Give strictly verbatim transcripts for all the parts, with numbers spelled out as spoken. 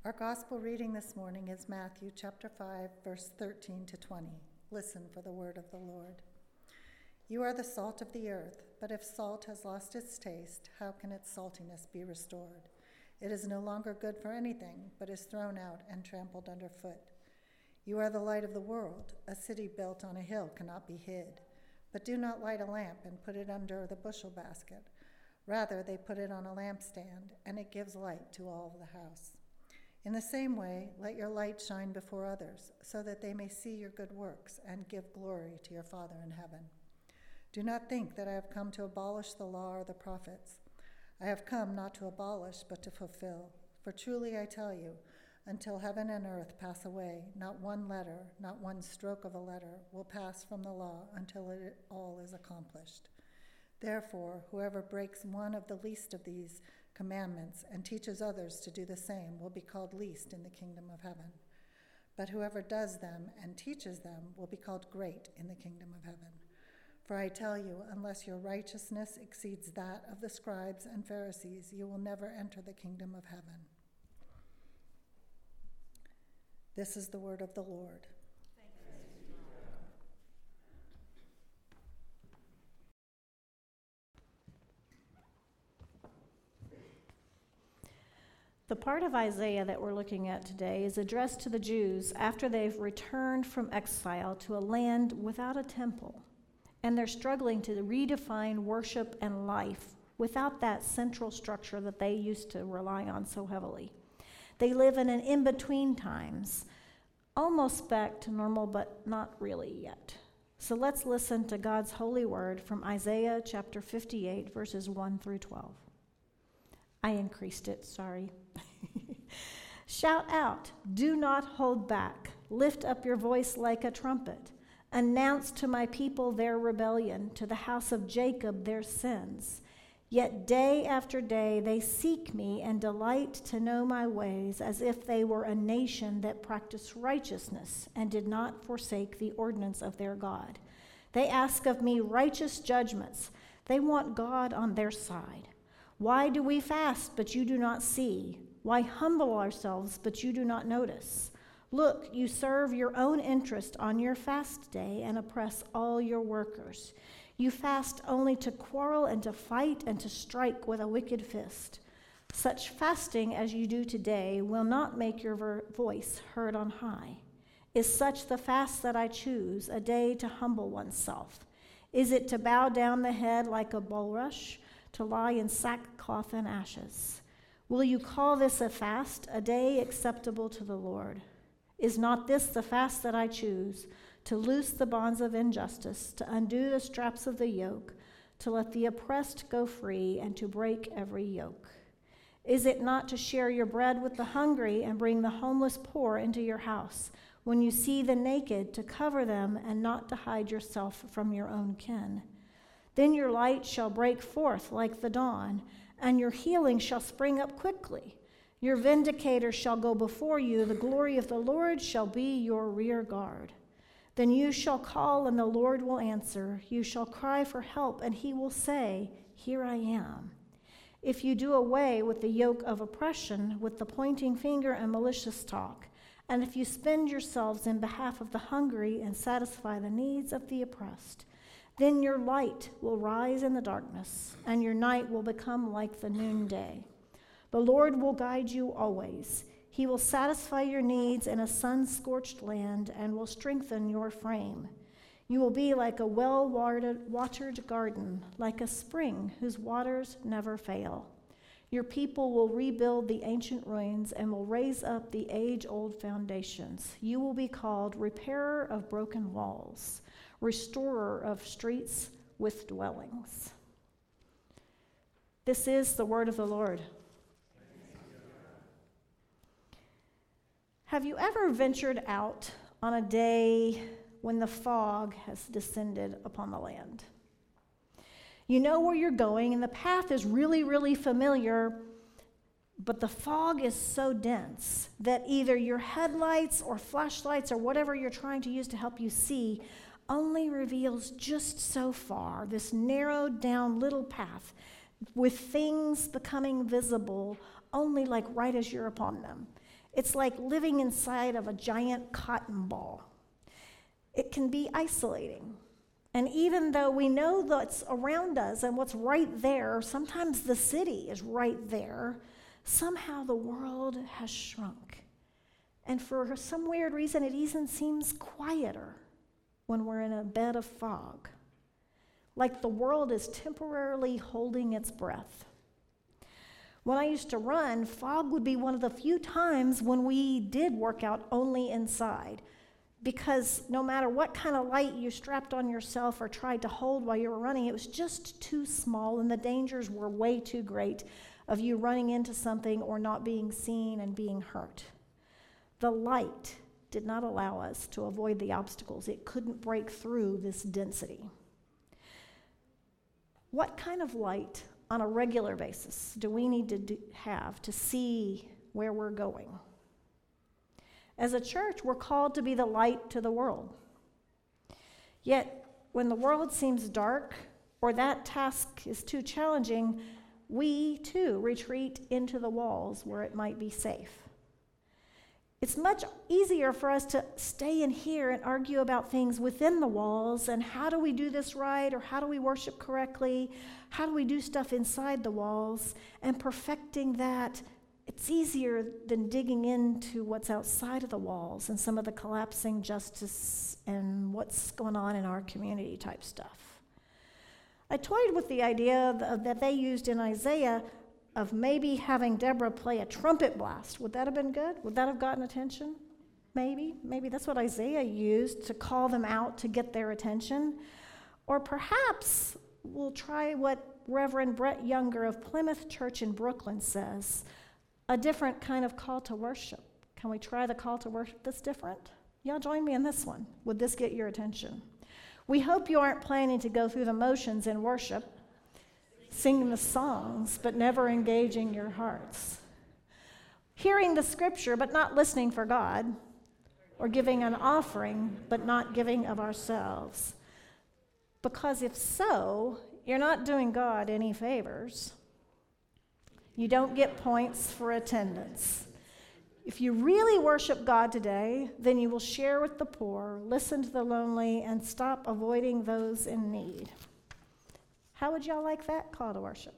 Our gospel reading this morning is Matthew chapter five, verse thirteen to twenty. Listen for the word of the Lord. You are the salt of the earth, but if salt has lost its taste, how can its saltiness be restored? It is no longer good for anything, but is thrown out and trampled underfoot. You are the light of the world. A city built on a hill cannot be hid. But do not light a lamp and put it under the bushel basket. Rather, they put it on a lampstand, and it gives light to all of the house. In the same way, let your light shine before others, so that they may see your good works and give glory to your Father in heaven. Do not think that I have come to abolish the law or the prophets. I have come not to abolish, but to fulfill. For truly I tell you, until heaven and earth pass away, not one letter, not one stroke of a letter will pass from the law until it all is accomplished. Therefore, whoever breaks one of the least of these commandments and teaches others to do the same will be called least in the kingdom of heaven. But whoever does them and teaches them will be called great in the kingdom of heaven. For I tell you, unless your righteousness exceeds that of the scribes and Pharisees, you will never enter the kingdom of heaven. This is the word of the Lord. The part of Isaiah that we're looking at today is addressed to the Jews after they've returned from exile to a land without a temple, and they're struggling to redefine worship and life without that central structure that they used to rely on so heavily. They live in an in-between times, almost back to normal, but not really yet. So let's listen to God's holy word from Isaiah chapter fifty-eight, verses one through twelve. I increased it, sorry. Shout out, do not hold back. Lift up your voice like a trumpet. Announce to my people their rebellion, to the house of Jacob their sins. Yet day after day they seek me and delight to know my ways, as if they were a nation that practiced righteousness and did not forsake the ordinance of their God. They ask of me righteous judgments. They want God on their side. Why do we fast, but you do not see? Why humble ourselves, but you do not notice? Look, you serve your own interest on your fast day and oppress all your workers. You fast only to quarrel and to fight and to strike with a wicked fist. Such fasting as you do today will not make your ver- voice heard on high. Is such the fast that I choose, a day to humble oneself? Is it to bow down the head like a bulrush, to lie in sackcloth and ashes? Will you call this a fast, a day acceptable to the Lord? Is not this the fast that I choose, to loose the bonds of injustice, to undo the straps of the yoke, to let the oppressed go free, and to break every yoke? Is it not to share your bread with the hungry and bring the homeless poor into your house, when you see the naked, to cover them and not to hide yourself from your own kin? Then your light shall break forth like the dawn, and your healing shall spring up quickly. Your vindicator shall go before you. The glory of the Lord shall be your rear guard. Then you shall call, and the Lord will answer. You shall cry for help, and he will say, Here I am. If you do away with the yoke of oppression, with the pointing finger and malicious talk, and if you spend yourselves in behalf of the hungry and satisfy the needs of the oppressed, then your light will rise in the darkness, and your night will become like the noonday. The Lord will guide you always. He will satisfy your needs in a sun-scorched land and will strengthen your frame. You will be like a well-watered garden, like a spring whose waters never fail. Your people will rebuild the ancient ruins and will raise up the age-old foundations. You will be called repairer of broken walls, restorer of streets with dwellings. This is the word of the Lord. Have you ever ventured out on a day when the fog has descended upon the land? You know where you're going, and the path is really, really familiar, but the fog is so dense that either your headlights or flashlights or whatever you're trying to use to help you see only reveals just so far, this narrowed down little path with things becoming visible only like right as you're upon them. It's like living inside of a giant cotton ball. It can be isolating. And even though we know what's around us and what's right there, sometimes the city is right there, somehow the world has shrunk. And for some weird reason, it even seems quieter when we're in a bed of fog, like the world is temporarily holding its breath. When I used to run, fog would be one of the few times when we did work out only inside, because no matter what kind of light you strapped on yourself or tried to hold while you were running, it was just too small, and the dangers were way too great of you running into something or not being seen and being hurt. The light did not allow us to avoid the obstacles. It couldn't break through this density. What kind of light on a regular basis do we need to do, have to see where we're going? As a church, we're called to be the light to the world. Yet, when the world seems dark or that task is too challenging, we too retreat into the walls where it might be safe. It's much easier for us to stay in here and argue about things within the walls and how do we do this right, or how do we worship correctly, how do we do stuff inside the walls, and perfecting that. It's easier than digging into what's outside of the walls and some of the collapsing justice and what's going on in our community type stuff. I toyed with the idea that they used in Isaiah of maybe having Deborah play a trumpet blast. Would that have been good? Would that have gotten attention? Maybe. Maybe that's what Isaiah used to call them out to get their attention. Or perhaps we'll try what Reverend Brett Younger of Plymouth Church in Brooklyn says, a different kind of call to worship. Can we try the call to worship that's different? Y'all join me in this one. Would this get your attention? We hope you aren't planning to go through the motions in worship, singing the songs, but never engaging your hearts. Hearing the scripture, but not listening for God, or giving an offering, but not giving of ourselves. Because if so, you're not doing God any favors. You don't get points for attendance. If you really worship God today, then you will share with the poor, listen to the lonely, and stop avoiding those in need. How would y'all like that call to worship?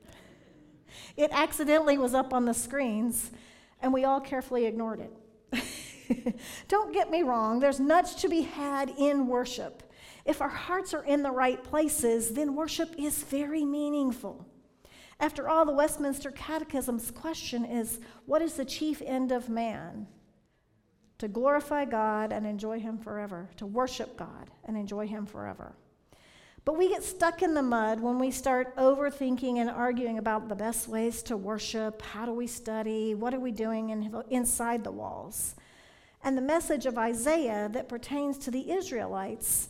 It accidentally was up on the screens, and we all carefully ignored it. Don't get me wrong, there's much to be had in worship. If our hearts are in the right places, then worship is very meaningful. After all, the Westminster Catechism's question is, what is the chief end of man? To glorify God and enjoy him forever, to worship God and enjoy him forever. But we get stuck in the mud when we start overthinking and arguing about the best ways to worship, how do we study, what are we doing in, inside the walls. And the message of Isaiah that pertains to the Israelites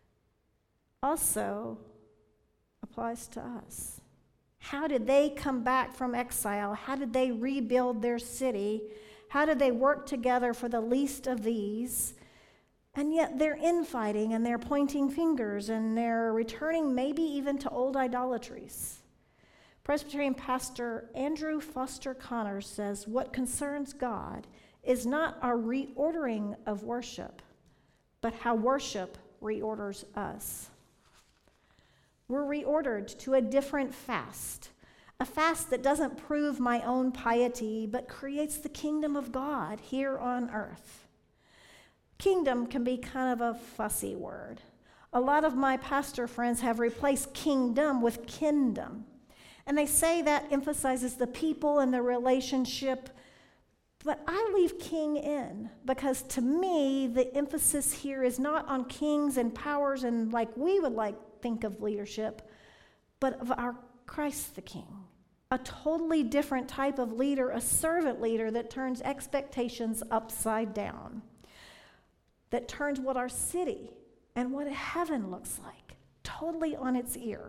also applies to us. How did they come back from exile? How did they rebuild their city? How did they work together for the least of these? And yet they're infighting and they're pointing fingers and they're returning maybe even to old idolatries. Presbyterian pastor Andrew Foster Connors says, what concerns God is not our reordering of worship, but how worship reorders us. We're reordered to a different fast, a fast that doesn't prove my own piety, but creates the kingdom of God here on earth. Kingdom can be kind of a fussy word. A lot of my pastor friends have replaced kingdom with kindom. And they say that emphasizes the people and the relationship, but I leave king in because to me, the emphasis here is not on kings and powers and like we would like think of leadership, but of our Christ the King. A totally different type of leader, a servant leader that turns expectations upside down, that turns what our city and what heaven looks like totally on its ear.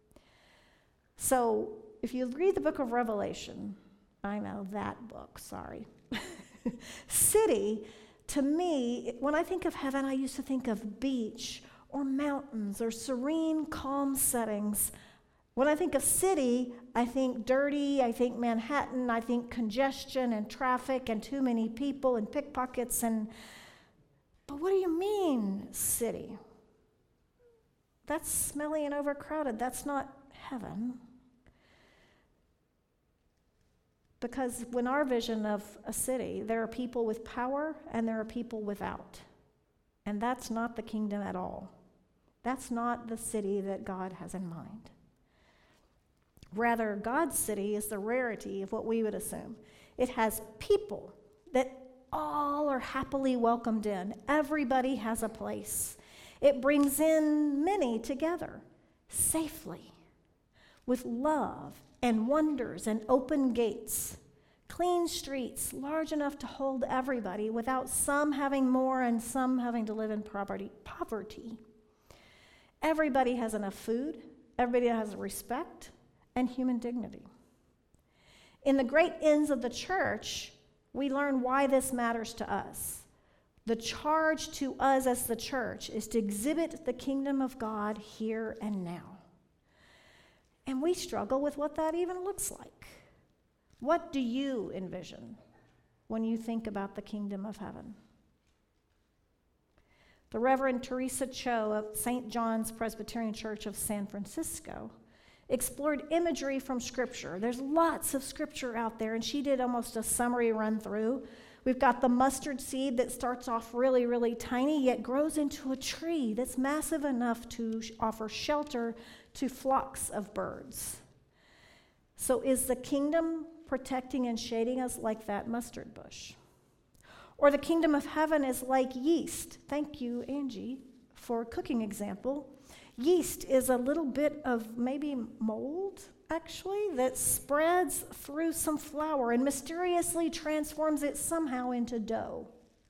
So if you read the book of Revelation, I know that book, sorry. City, to me, when I think of heaven, I used to think of beach or mountains or serene, calm settings. When I think of city, I think dirty, I think Manhattan, I think congestion and traffic and too many people and pickpockets and, but what do you mean, city? That's smelly and overcrowded. That's not heaven. Because when our vision of a city, there are people with power and there are people without. And that's not the kingdom at all. That's not the city that God has in mind. Rather, God's city is the rarity of what we would assume. It has people that all are happily welcomed in. Everybody has a place. It brings in many together safely with love and wonders and open gates. Clean streets, large enough to hold everybody without some having more and some having to live in poverty. poverty. Everybody has enough food. Everybody has respect and human dignity. In the great ends of the church, we learn why this matters to us. The charge to us as the church is to exhibit the kingdom of God here and now. And we struggle with what that even looks like. What do you envision when you think about the kingdom of heaven? The Reverend Teresa Cho of Saint John's Presbyterian Church of San Francisco explored imagery from Scripture. There's lots of Scripture out there, and she did almost a summary run through. We've got the mustard seed that starts off really, really tiny, yet grows into a tree that's massive enough to offer shelter to flocks of birds. So is the kingdom protecting and shading us like that mustard bush? Or the kingdom of heaven is like yeast. Thank you, Angie, for a cooking example. Yeast is a little bit of maybe mold, actually, that spreads through some flour and mysteriously transforms it somehow into dough.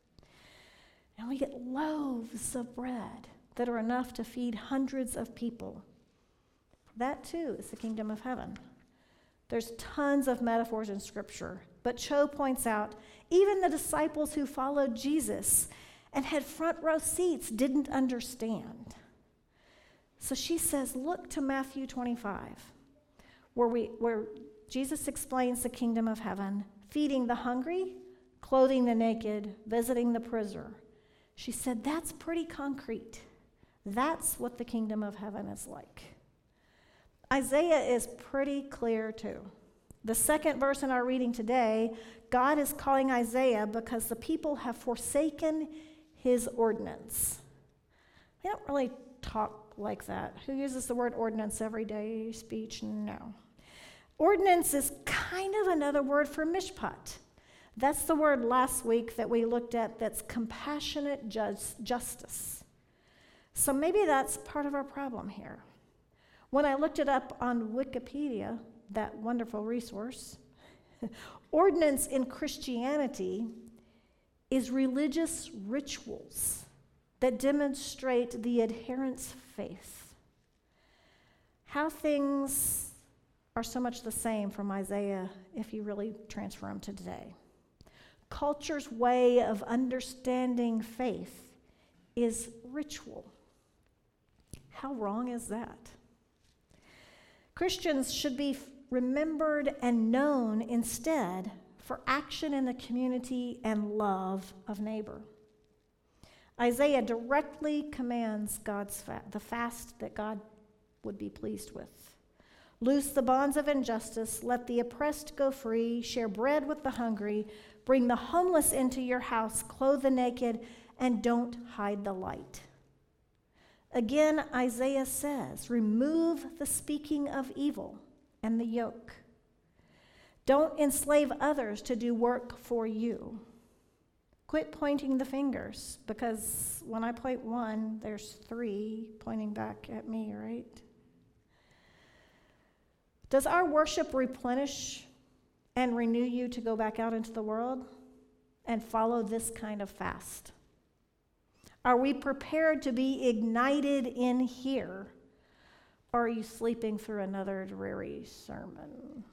And we get loaves of bread that are enough to feed hundreds of people. That, too, is the kingdom of heaven. There's tons of metaphors in Scripture, but Cho points out even the disciples who followed Jesus and had front row seats didn't understand. So she says, look to Matthew twenty-five, where we where Jesus explains the kingdom of heaven, feeding the hungry, clothing the naked, visiting the prisoner. She said, that's pretty concrete. That's what the kingdom of heaven is like. Isaiah is pretty clear too. The second verse in our reading today, God is calling Isaiah because the people have forsaken his ordinance. They don't really talk like that. Who uses the word ordinance every day speech? No. Ordinance is kind of another word for mishpat. That's the word last week that we looked at that's compassionate just, justice. So maybe that's part of our problem here. When I looked it up on Wikipedia, that wonderful resource, ordinance in Christianity is religious rituals that demonstrate the adherents' faith. How things are so much the same from Isaiah if you really transfer them to today. Culture's way of understanding faith is ritual. How wrong is that? Christians should be remembered and known instead for action in the community and love of neighbor. Isaiah directly commands God's fa- the fast that God would be pleased with. Loose the bonds of injustice, let the oppressed go free, share bread with the hungry, bring the homeless into your house, clothe the naked, and don't hide the light. Again, Isaiah says, remove the speaking of evil and the yoke. Don't enslave others to do work for you. Quit pointing the fingers, because when I point one, there's three pointing back at me, right? Does our worship replenish and renew you to go back out into the world and follow this kind of fast? Are we prepared to be ignited in here, or are you sleeping through another dreary sermon?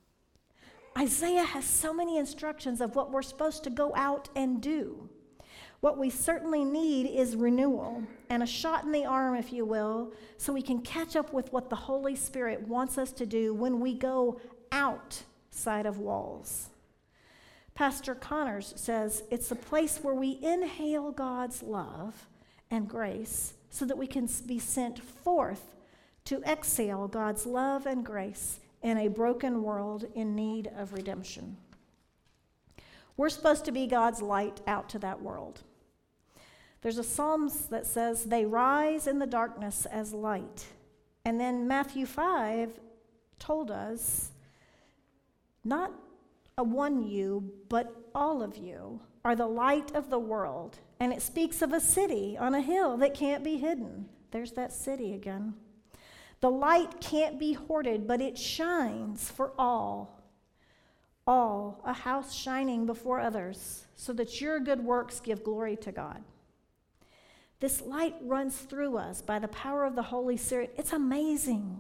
Isaiah has so many instructions of what we're supposed to go out and do. What we certainly need is renewal and a shot in the arm, if you will, so we can catch up with what the Holy Spirit wants us to do when we go outside of walls. Pastor Connors says it's a place where we inhale God's love and grace so that we can be sent forth to exhale God's love and grace in a broken world in need of redemption. We're supposed to be God's light out to that world. There's a Psalms that says they rise in the darkness as light. And then Matthew five told us, not a one you, but all of you are the light of the world. And it speaks of a city on a hill that can't be hidden. There's that city again. The light can't be hoarded, but it shines for all. All, a house shining before others, so that your good works give glory to God. This light runs through us by the power of the Holy Spirit. It's amazing.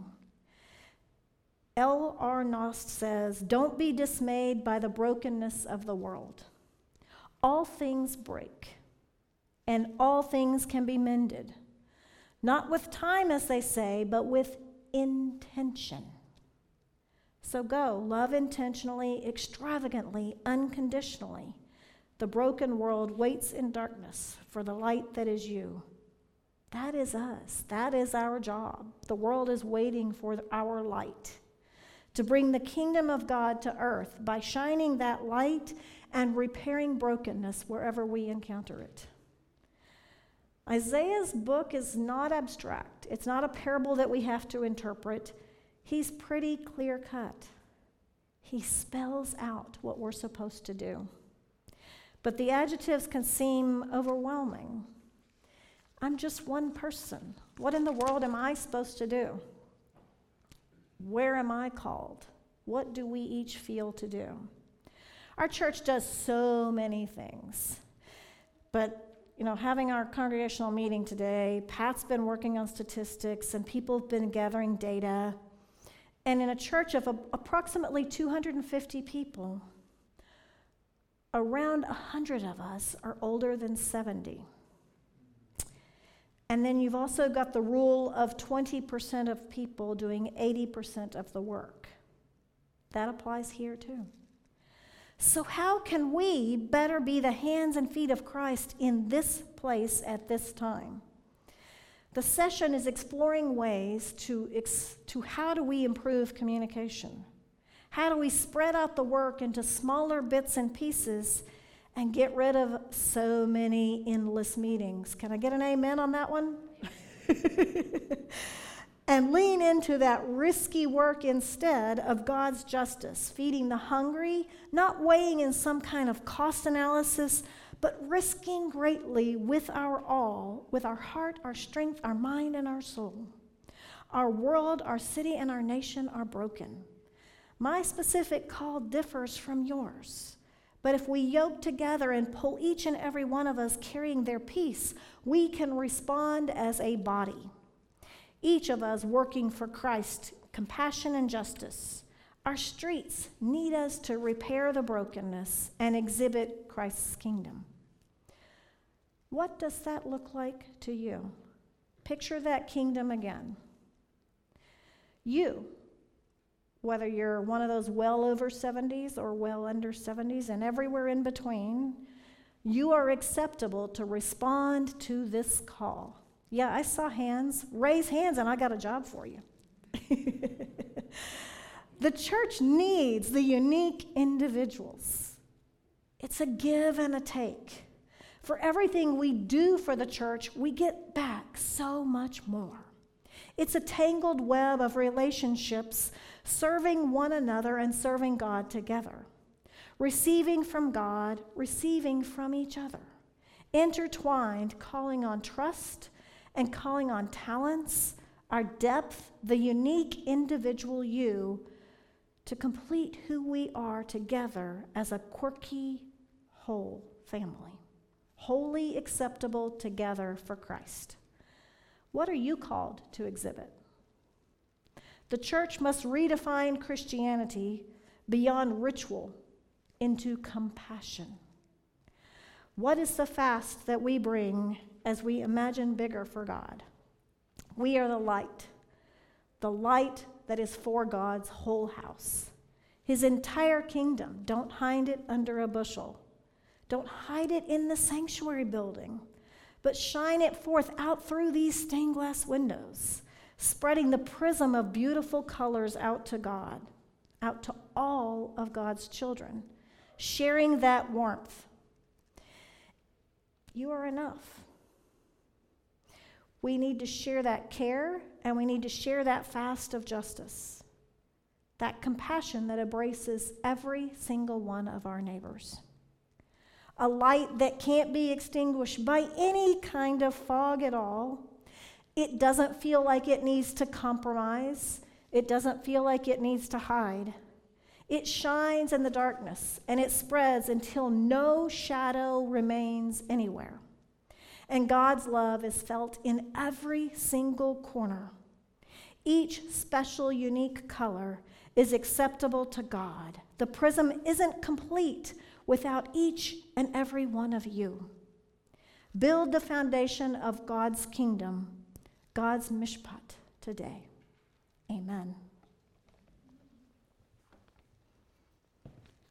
L R Knost says, don't be dismayed by the brokenness of the world. All things break, and all things can be mended. Not with time, as they say, but with intention. So go, love intentionally, extravagantly, unconditionally. The broken world waits in darkness for the light that is you. That is us. That is our job. The world is waiting for our light to bring the kingdom of God to earth by shining that light and repairing brokenness wherever we encounter it. Isaiah's book is not abstract. It's not a parable that we have to interpret. He's pretty clear-cut. He spells out what we're supposed to do. But the adjectives can seem overwhelming. I'm just one person. What in the world am I supposed to do? Where am I called? What do we each feel to do? Our church does so many things. But, you know, having our congregational meeting today, Pat's been working on statistics, and people have been gathering data. And in a church of a, approximately two hundred fifty people, around one hundred of us are older than seventy. And then you've also got the rule of twenty percent of people doing eighty percent of the work. That applies here too. So how can we better be the hands and feet of Christ in this place at this time? The session is exploring ways to, ex- to how do we improve communication? How do we spread out the work into smaller bits and pieces and get rid of so many endless meetings? Can I get an amen on that one? And lean into that risky work instead of God's justice, feeding the hungry, not weighing in some kind of cost analysis, but risking greatly with our all, with our heart, our strength, our mind, and our soul. Our world, our city, and our nation are broken. My specific call differs from yours. But if we yoke together and pull each and every one of us carrying their piece, we can respond as a body. Each of us working for Christ, compassion and justice. Our streets need us to repair the brokenness and exhibit Christ's kingdom. What does that look like to you? Picture that kingdom again. You, whether you're one of those well over seventies or well under seventies and everywhere in between, you are acceptable to respond to this call. Yeah, I saw hands. Raise hands and I got a job for you. The church needs the unique individuals. It's a give and a take. For everything we do for the church, we get back so much more. It's a tangled web of relationships, serving one another and serving God together. Receiving from God, receiving from each other. Intertwined, calling on trust and calling on talents, our depth, the unique individual you, to complete who we are together as a quirky, whole family. Wholly acceptable together for Christ. What are you called to exhibit? The church must redefine Christianity beyond ritual into compassion. What is the fast that we bring as we imagine bigger for God? We are the light, the light that is for God's whole house, his entire kingdom. Don't hide it under a bushel. Don't hide it in the sanctuary building, but shine it forth out through these stained glass windows, spreading the prism of beautiful colors out to God, out to all of God's children, sharing that warmth. You are enough. We need to share that care, and we need to share that fast of justice, that compassion that embraces every single one of our neighbors. A light that can't be extinguished by any kind of fog at all. It doesn't feel like it needs to compromise. It doesn't feel like it needs to hide. It shines in the darkness, and it spreads until no shadow remains anywhere. And God's love is felt in every single corner. Each special, unique color is acceptable to God. The prism isn't complete without each and every one of you. Build the foundation of God's kingdom, God's mishpat today. Amen.